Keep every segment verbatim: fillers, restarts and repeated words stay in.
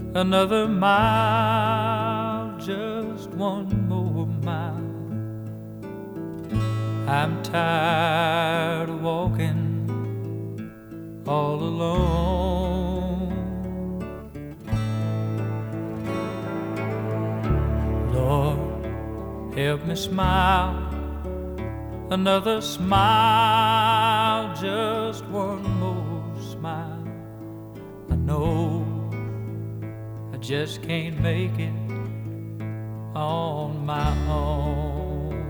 another mile, just one more mile. I'm tired of walking all alone. Lord, help me smile, another smile, just one more smile. I know I just can't make it on my own.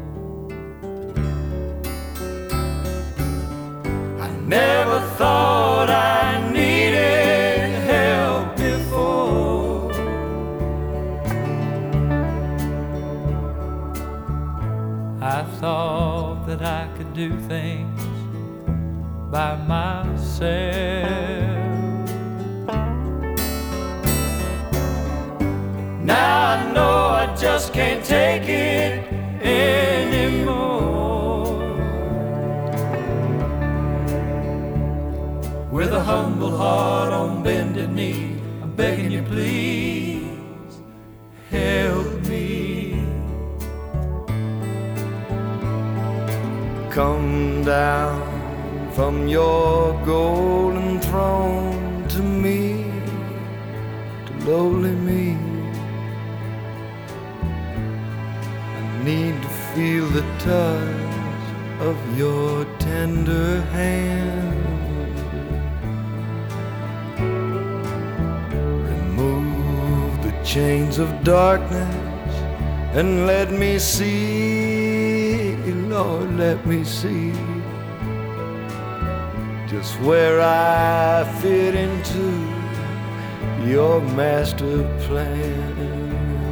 I never thought I needed help before. I thought that I could do things by myself. Now I know I just can't take it anymore. With a humble heart on bended knee, I'm begging you please help me. Come down from your golden throne to me, to lowly me. I need to feel the touch of your tender hand. Remove the chains of darkness and let me see, Lord, let me see just where I fit into your master plan.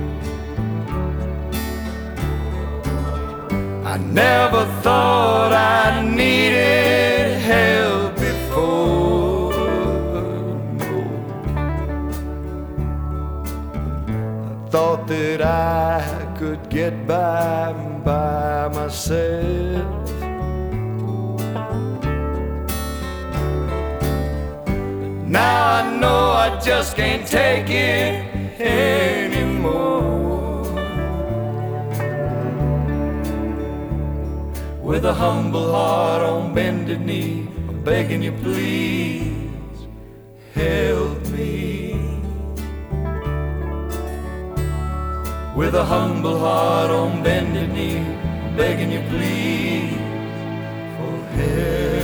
I never thought I needed help before. No. I thought that I could get by by myself. Now I know I just can't take it anymore. With a humble heart on bended knee, I'm begging you please help me. With a humble heart on bended knee, I'm begging you please for help.